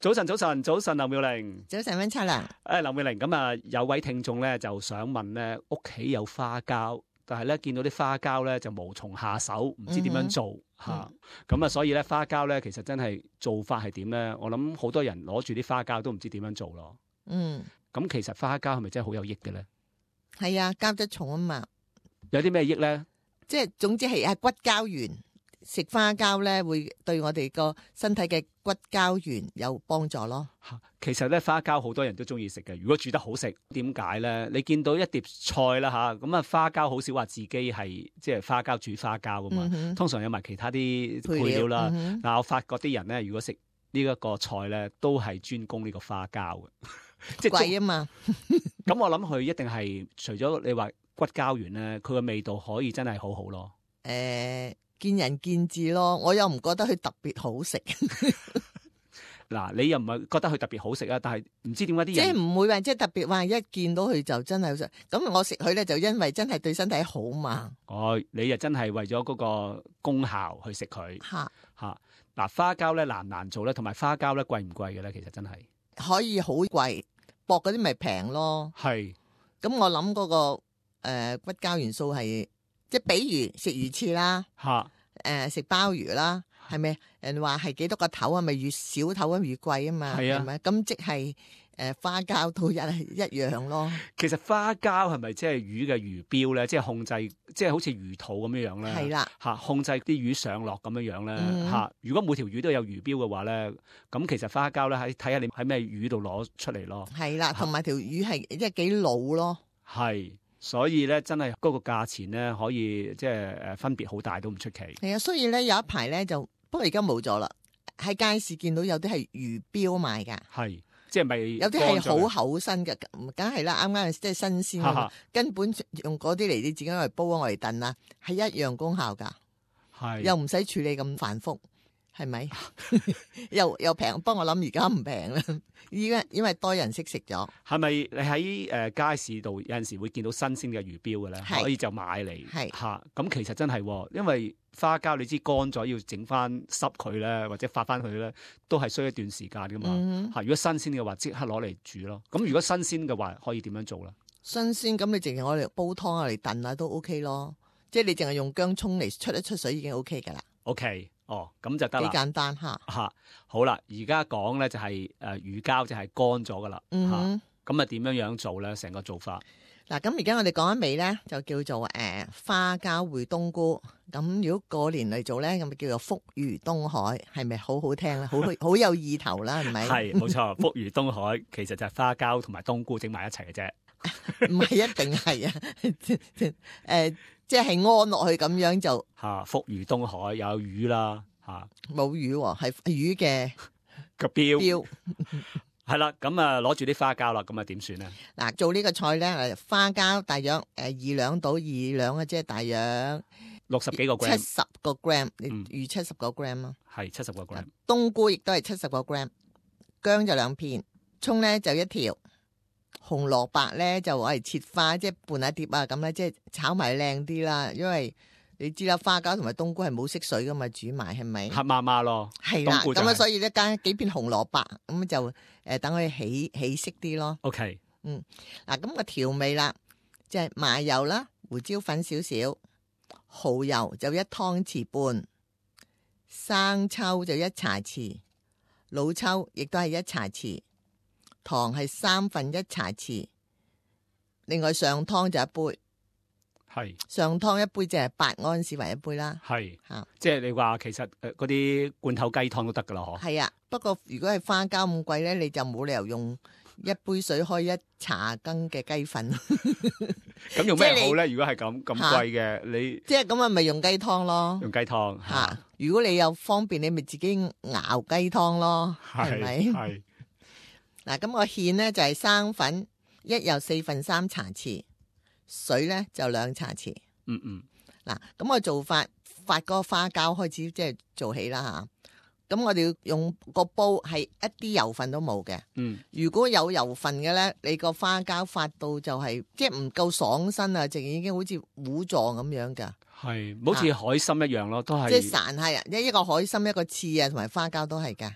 早晨，劉妙玲。 早晨，溫秋良。 劉妙玲，咁啊，有位聽眾咧就想問咧，屋企有花膠，但係咧見到啲花膠咧就無從下手，唔知點樣做吓。咁啊，所以咧花膠咧其實真係做法係點咧？我諗好多人攞住啲花膠都唔知點樣做咯。咁其實花膠係咪真係好有益嘅咧？ 係啊，膠質重啊嘛。 有啲咩益咧？ 即係總之係骨膠原。食花膠咧，會對我哋個身體嘅骨膠原有幫助咯。 其實咧，花膠好多人都中意食嘅。如果煮得好食，點解咧？你見到一碟菜啦吓，咁啊花膠好少話自己係即係花膠煮花膠噶嘛。通常有埋其他啲配料啦。嗱，我發覺啲人咧，如果食呢一個菜咧，都係專攻呢個花膠嘅，即係貴啊嘛。 咁我諗佢一定係除咗你話骨膠原咧，佢嘅味道可以真係好好咯。 見仁見智咯，我又唔覺得佢特別好食。 嗱，你又唔係覺得佢特別好食啊？但係唔知點解啲人即係唔會話即係特別話一見到佢就真係好食。咁我食佢咧就因為真係對身體好嘛。 哦，你又真係為咗嗰個功效去食佢。吓。嗱，花膠咧難唔難做咧？同埋花膠咧貴唔貴嘅咧？其實真係可以好貴，薄嗰啲咪平咯。 係。咁我諗嗰個骨膠元素係。即係比如食魚翅啦，食鮑魚啦，係咪？人話係幾多個頭啊？咪越少頭咁越貴啊嘛，係咪？咁即係花膠都一樣咯。其實花膠係咪即係魚嘅魚標咧？即係控制，即係好似魚肚咁樣樣咧？ 係啦， 控制啲魚上落咁樣樣咧。如果每條魚都有魚標嘅話咧，咁其實花膠咧睇下你喺咩魚度攞出嚟咯。係啦，同埋條魚係即係幾老咯。係。所以咧，真係嗰個價錢咧，可以即係分別好大都唔出奇。係啊，所以咧有一排咧就，不過而家冇咗啦。喺街市見到有啲係魚標賣噶，係即係咪有啲係好厚身嘅，梗係啦，啱啱即係新鮮，根本用嗰啲嚟你自己嚟煲我嚟燉啦，係一樣功效噶，係又唔使處理咁繁複。係咪又平？不過我諗而家唔平啦，依家因為多人識食咗。係咪你喺街市度有陣時會見到新鮮嘅魚標嘅咧？可以就買嚟嚇。咁其實真係，因為花膠你知乾咗要整翻濕佢咧，或者發翻佢咧，都係需一段時間噶嘛。如果新鮮嘅話，即刻攞嚟煮咯。咁如果新鮮嘅話，可以點樣做咧？新鮮咁你淨係攞嚟煲湯啊，嚟燉啊都 OK 咯。即係你淨係用薑葱嚟出一出水已經 OK 噶啦。OK。哦，咁就得啦，幾簡單吓。好啦，而家講咧就係魚膠就係乾咗噶啦。咁啊點樣做咧？成個做法嗱，咁而家我哋講一味咧，就叫做花膠燴冬菇。咁如果過年嚟做咧，咁咪叫做福如東海，係咪好好聽咧？好有意頭啦，係咪？係，冇錯，福如東海其實就係花膠同埋冬菇整埋一齊嘅啫。唔係一定係啊，即係安落去咁樣就福如東海有魚啦，冇魚係魚嘅個標係啦。咁啊攞住啲花膠啦，咁啊點算咧？嗱，做呢個菜咧，花膠大約2兩到2兩啊，即係大約60幾個 gram， 70個 gram， 你預70個 gram 咯，係70個 gram。冬菇亦都係70個 gram， 薑就2片，蔥咧就1條。紅蘿蔔咧就攞嚟切花，即係拌下碟啊咁咧，即係炒埋靚啲啦。因為你知啦，花膠同埋冬菇係冇色水噶嘛，煮埋係咪？黑麻麻咯，係啦。咁啊，所以咧加幾片紅蘿蔔，咁就等佢起色啲咯。OK，嗱咁個調味啦，即係麻油啦，胡椒粉少少，蠔油就1湯匙半，生抽就1茶匙，老抽亦都係1茶匙。糖係1/3茶匙，另外上湯就1杯，係上湯1杯即係8安士為1杯啦，係即係你話其實嗰啲罐頭雞湯都得噶啦，嗬？係啊，不過如果係花膠咁貴咧，你就冇理由用1杯水開1茶羹嘅雞粉，咁用咩好咧？如果係咁貴嘅，你即係咁啊，咪用雞湯咯，用雞湯吓。如果你又方便，你咪自己熬雞湯咯，係咪？係。嗱，咁個芡咧就係生粉1又3/4茶匙，水咧就2茶匙。嗱，咁個做法發嗰個花膠開始即係做起啦吓。咁我哋要用個煲係一啲油份都冇嘅。如果有油份嘅咧，你個花膠發到就係即係唔夠爽身啊，淨已經好似糊狀咁樣噶。係，好似海參一樣咯，都係即係散係啊，一個海參一個翅啊，同埋花膠都係噶。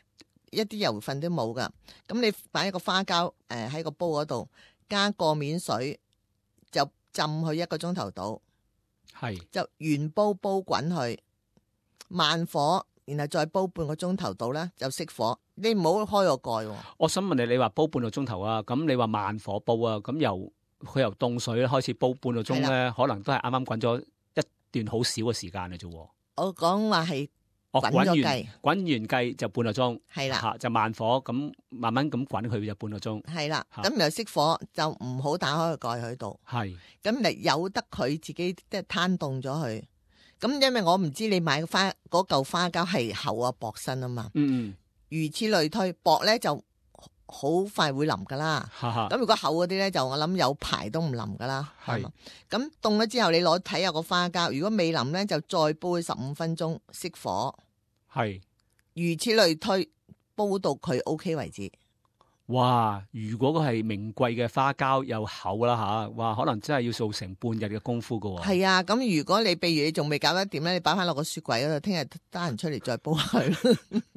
一啲油分都冇噶。咁你擺一個花膠喺個煲嗰度，加過面水，就浸佢1個鐘頭到， 係就原煲煲滾佢，慢火，然後再煲半個鐘頭到啦，就熄火。你唔好開個蓋。 我想問你，你話煲半個鐘頭啊？咁你話慢火煲啊？咁佢由凍水開始煲半個鐘咧，可能都係啱啱滾咗一段好少嘅時間嘅啫。 我講話係滾完計就半個鐘， 係啦， 就慢火咁慢慢咁滾佢就半個鐘， 係啦。咁然後熄火就唔好打開個蓋喺度，係咁嚟由得佢自己即係攤凍咗佢。咁因為我唔知你買嗰嚿花膠係厚啊薄身啊嘛，如此類推，薄咧就好快會腍噶啦。咁如果厚嗰啲咧，就我諗有排都唔腍噶啦。係咁凍咗之後，你攞睇下個花膠，如果未腍咧，就再煲佢15分鐘，熄火。係如此類推，煲到佢 OK 為止。 哇！如果佢係名貴嘅花膠又厚啦吓，哇！可能真係要做成半日嘅功夫噶。 係啊，咁如果你譬如你仲未搞得掂咧，你擺翻落個雪櫃嗰度，聽日得閒出嚟再煲佢。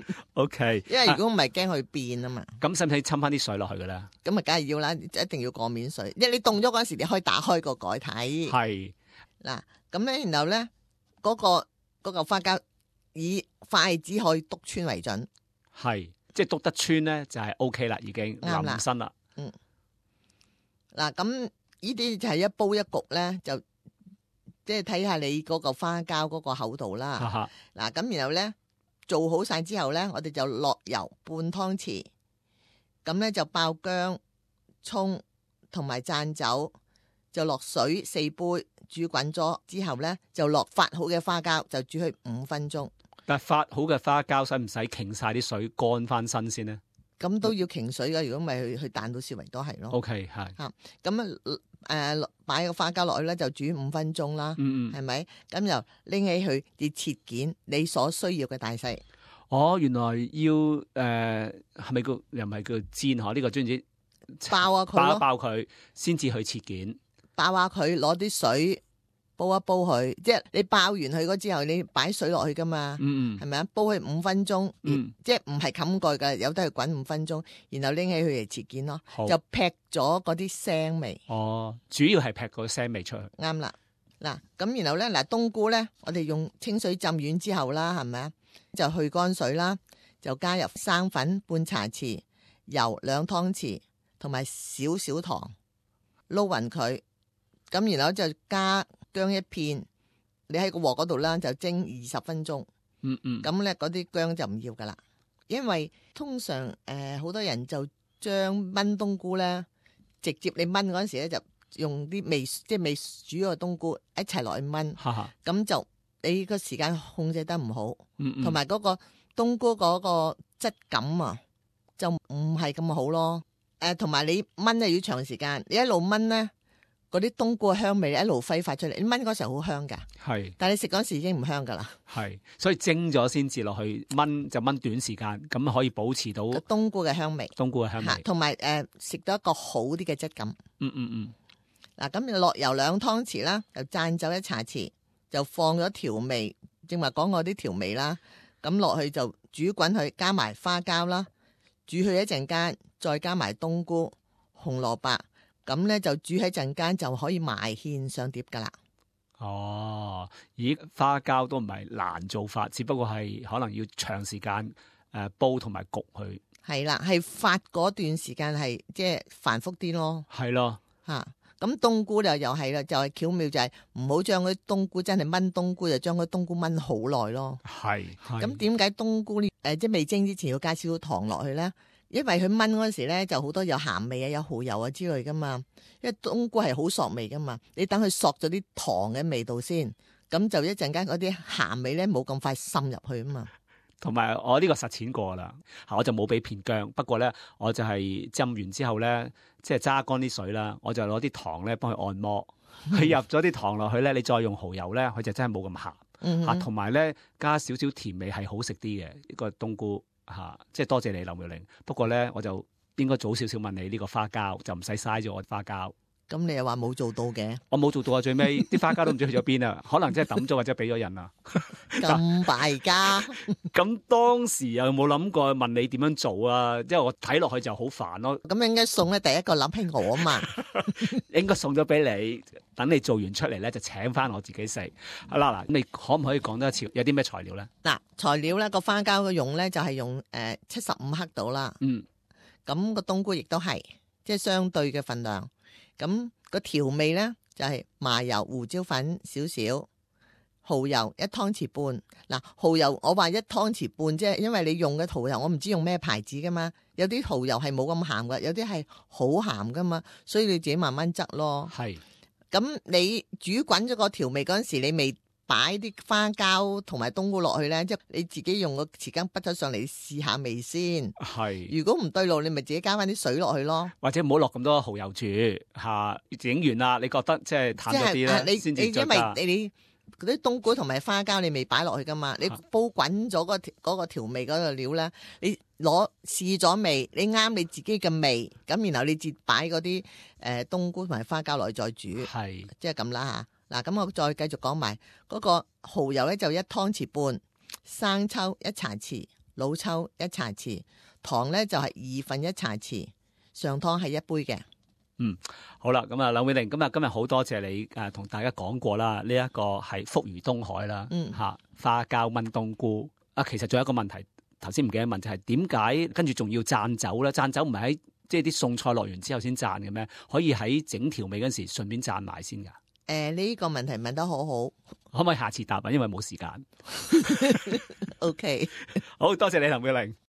OK， 因為如果唔係驚佢變啊嘛。 咁使唔使浸翻啲水落去噶咧？ 咁啊，梗係要啦，一定要過面水。因為你凍咗嗰陣時，你可以打開個蓋睇。係嗱，咁咧，然後咧嗰嚿花膠以筷子可以篤穿為準。係。 即係篤得穿咧，就係 O K 啦，已經腍身啦。 嗱，咁呢啲就係一煲一焗咧，就即係睇下你嗰個花膠嗰個厚度啦。嗱，咁然後咧做好晒之後咧，我哋就落油半湯匙，咁咧就爆薑、蔥同埋讚酒，就落水4杯，煮滾咗之後咧，就落發好嘅花膠，就煮佢5分鐘。 但係發好嘅花膠使唔使擎晒啲水乾翻身先呢？ 咁都要擎水噶，如果唔係佢彈到少微都係咯。OK， 係嚇，咁擺個花膠落去咧，就煮5分鐘啦。係咪？咁又拎起佢要切件，你所需要嘅大細。 哦，原來要係咪又唔係叫煎嗬？呢個專指爆下佢咯， 爆佢先至去切件。 爆下佢，攞啲水。煲一煲佢，即係你爆完佢嗰之後，你擺水落去噶嘛，係咪啊？煲佢5分鐘，即係唔係冚蓋噶，由得佢滾5分鐘，然後拎起佢嚟切件咯，就劈咗嗰啲腥味。哦， 主要係劈嗰腥味出去。 啱啦，嗱咁然後咧，嗱冬菇咧，我哋用清水浸軟之後啦，係咪啊？就去乾水啦，就加入生粉半茶匙，油2湯匙，同埋少少糖，撈勻佢，咁然後就加薑一片，你喺個鑊嗰度啦，就蒸20分鐘。咁咧嗰啲薑就唔要噶啦，因為通常好多人就將炆冬菇咧，直接你炆嗰陣時咧就用啲未煮個冬菇一齊落去炆，咁就你個時間控制得唔好，同埋嗰個冬菇嗰個質感啊，就唔係咁好咯。同埋你炆咧要長時間，你一路炆咧。嗰啲冬菇嘅香味一路揮發出嚟，你炆嗰時候好香噶，係，但係你食嗰時已經唔香噶啦，係， 所以蒸咗先至落去炆，就炆短時間，咁可以保持到冬菇嘅香味， 冬菇嘅香味， 同埋食到一個好啲嘅質感。嗱，咁落油2湯匙啦，就讚酒1茶匙，就放咗調味，正話講過啲調味啦，咁落去就煮滾佢，加埋花膠啦，煮佢一陣間，再加埋冬菇、紅蘿蔔。咁咧就煮喺陣間就可以埋芡上碟噶啦。 哦，咦，花膠都唔係難做法，只不過係可能要長時間煲同埋焗佢。係啦，係發嗰段時間係即係繁複啲咯。 係咯， 咁冬菇又係啦，就係巧妙就係唔好將嗰啲冬菇真係炆冬菇，就將嗰啲冬菇炆好耐咯。係。咁點解冬菇即係未蒸之前要加少少糖落去咧？因為佢炆嗰時咧就好多有鹹味啊、有蠔油啊之類噶嘛，因為冬菇係好索味噶嘛，你等佢索咗啲糖嘅味道先，咁就一陣間嗰啲鹹味咧冇咁快滲入去啊嘛。 同埋我呢個實踐過啦，我就冇俾片薑，不過咧我就係浸完之後咧，即係揸乾啲水啦，我就攞啲糖咧幫佢按摩，佢入咗啲糖落去咧，你再用蠔油咧，佢就真係冇咁鹹嚇，同埋咧加少少甜味係好食啲嘅呢個冬菇。即係多謝你，劉妙玲。不過咧，我就應該早少少問你呢個花膠，就唔使嘥咗我花膠。 咁你又話冇做到嘅？ 我冇做到啊！最尾啲花膠都唔知去咗邊啊！可能真係抌咗或者俾咗人啊！ 咁敗家。 咁當時有冇諗過問你點樣做啊？即係我睇落去就好煩咯。 咁應該送咧，第一個諗起我啊嘛。 應該送咗俾你，等你做完出嚟咧就請翻我自己食。好啦，嗱，咁你可唔可以講多一次有啲咩材料咧？ 嗱，材料咧個花膠嘅用咧就係用75克到啦。 嗯。 咁個冬菇亦都係，即係相對嘅份量。咁個調味咧就係麻油、胡椒粉少少，蠔油1湯匙半。嗱，蠔油我話1湯匙半啫，因為你用嘅蠔油我唔知用咩牌子噶嘛，有啲蠔油係冇咁鹹噶，有啲係好鹹噶嘛，所以你自己慢慢執咯。 係。咁你煮滾咗個調味嗰陣時，你未擺啲花膠同埋冬菇落去咧，即係你自己用個匙羹滗咗上嚟試下味先。 係。 如果唔對路，你咪自己加翻啲水落去咯。 或者唔好落咁多蠔油住嚇，整完啦，你覺得即係淡咗啲咧，你先至再加。 因為你嗰啲冬菇同埋花膠你未擺落去噶嘛，你煲滾咗嗰個調味嗰個料咧，你試咗味，你啱你自己嘅味，咁然後你至擺嗰啲冬菇同埋花膠落去再煮。係。即係咁啦嚇。嗱，咁我再繼續講埋嗰個蠔油咧，就1湯匙半，生抽1茶匙，老抽1茶匙，糖咧就係1/2茶匙，上湯係1杯嘅。嗯， 好啦，咁啊，劉美玲，咁啊，今日好多謝你同大家講過啦，呢一個係福如東海啦，花膠炆冬菇啊，其實仲有一個問題，頭先唔記得問，就係點解跟住仲要讚酒咧？讚酒唔係喺即係啲餸菜落完之後先讚嘅咩？可以喺整調味嗰時順便讚埋先噶。 呢個問題問得好好， 可唔可以下次答啊？因為冇時間。 OK， 好多謝你，劉美玲。